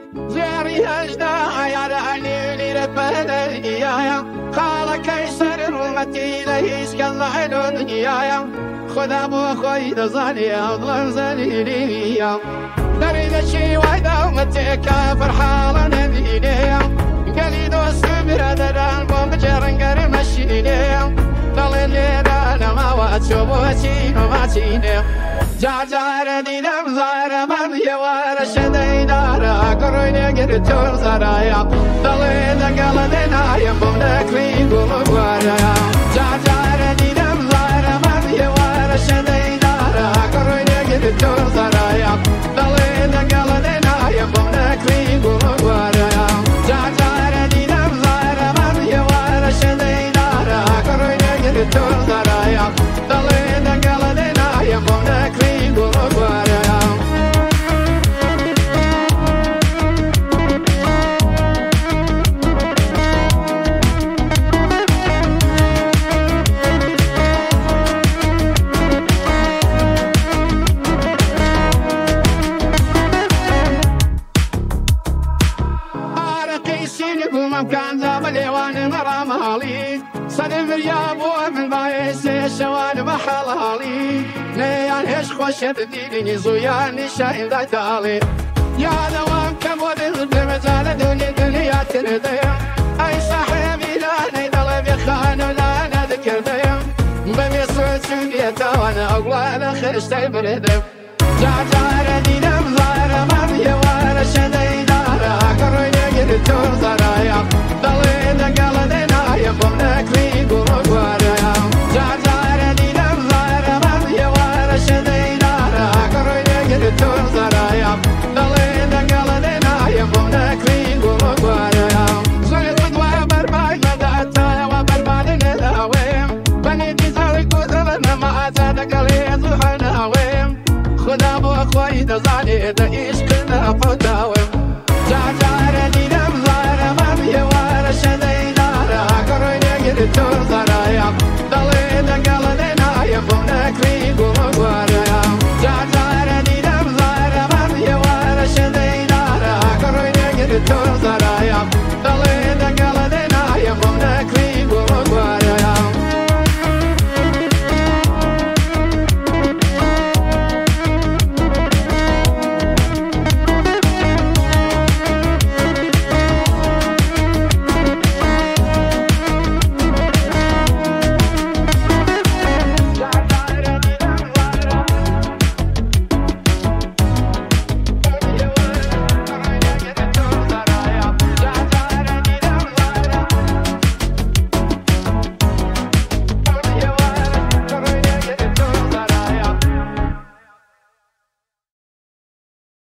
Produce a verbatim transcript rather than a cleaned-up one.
زياري أجدا يا راني لربنا يا قال كيسر رمتي ليش كالله دنيا خدا ابو خوي دزاني اظلم زليلي دريد شي وايدا متك فرحان نبيني قالي دوست برادران بوم جرنقر مشيني ضلني انا ما واتشوبوتي وماتيني جعجار دي نمزار من يوار شدي دارا قريني قرتور زرايا ضلين قلدنا ينبوم نكلي قلوبارا جعجار دي نمزار من يوار شدي دارا قريني قرتور زرايا ضلين قلدنا ينبوم نكلي قلوبارا جعجار دي نمزار من يوار شدي دارا قريني قرتور زرايا ضلين قلدنا ينبوم نكلي قلوبارا كان زابلي وانا مرامالي صدم يا ابو من بايس الشوان بحلالي ليان ايش خوش بديني زوياني شاين دايتالي يا دوام كبود البمزال دنيا دنيا تردي اي صاحبي لا نيدل بخان ولا نذكر ديم بمصر سنيتا وانا اقوال خشتي بردم جعجار دي نمزار مريا وانا شدي دارا قريني قرتور زرايا ضلين قلدنا ينبوم نكلي قلوبارا جعجار دي نمزار مريا وانا شدي دارا قريني قرتور زرايا ضلين قلدنا ينبوم نكلي قلوبارا زيت قدوة برباي مدعتا وبرباد نداويم بني تزارك وذلنا ما أتادك لي زحناويم خدا ابو خوي دزاني دا ايش كنا فوت